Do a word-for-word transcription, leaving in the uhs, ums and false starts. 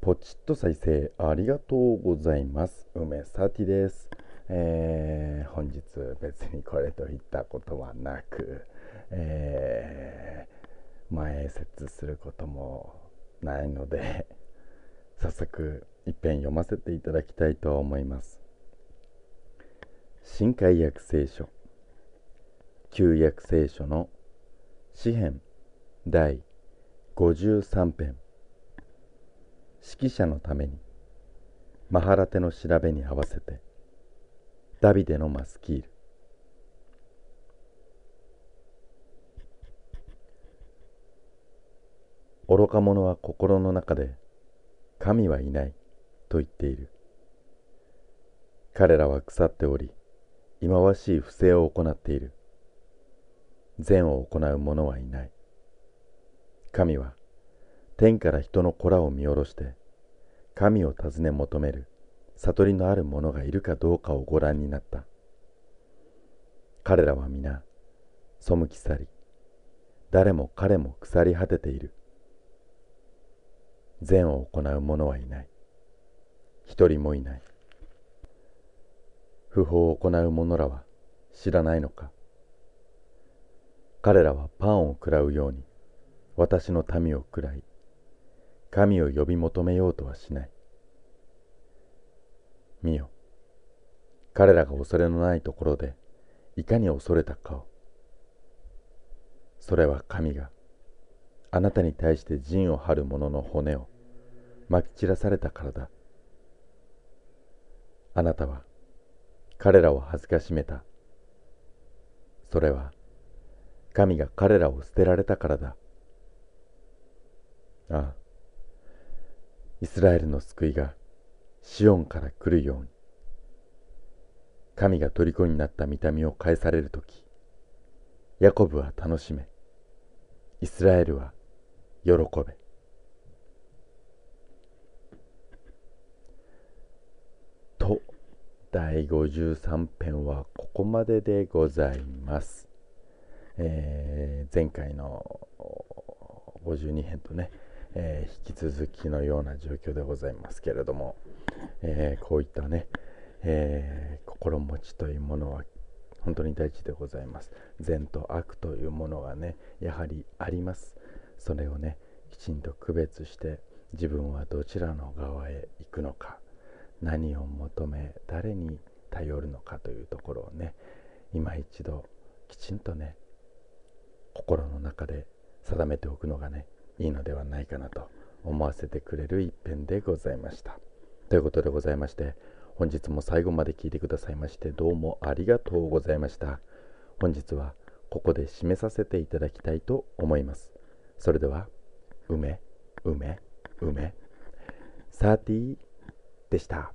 ポチッと再生ありがとうございます。梅サティです。えー、本日別にこれといったことはなく、えー、前説することもないので早速一遍読ませていただきたいと思います。新海訳聖書旧約聖書の詩編だいごじゅうさん編、指揮者のためにマハラテの調べに合わせてダビデのマスキール。愚か者は心の中で神はいないと言っている。彼らは腐っており忌まわしい不正を行っている。善を行う者はいない。神は天から人の子らを見下ろして神を尋ね求める悟りのある者がいるかどうかをご覧になった。彼らは皆背き去り、誰も彼も腐り果てている。善を行う者はいない。一人もいない。不法を行う者らは知らないのか。彼らはパンを食らうように私の民を食らい、神を呼び求めようとはしない。見よ、彼らが恐れのないところでいかに恐れた顔。それは神があなたに対して陣を張る者の骨をまき散らされたからだ。あなたは彼らを恥ずかしめた。それは神が彼らを捨てられたからだ。ああ、イスラエルの救いがシオンから来るように、神が虜になった御民を返されるとき、ヤコブは楽しめ、イスラエルは喜べ。と、だいごじゅうさん編はここまででございます。えー、前回のごじゅうに編とね、えー、引き続きのような状況でございますけれども、えー、こういったね、えー、心持ちというものは本当に大事でございます。善と悪というものがね、やはりあります。それをね、きちんと区別して自分はどちらの側へ行くのか、何を求め誰に頼るのかというところをね、今一度きちんとね、心の中で定めておくのがね、いいのではないかなと思わせてくれる一編でございました。ということでございまして、本日も最後まで聞いてくださいましてどうもありがとうございました。本日はここで締めさせていただきたいと思います。それでは、梅、梅、梅、サーティーでした。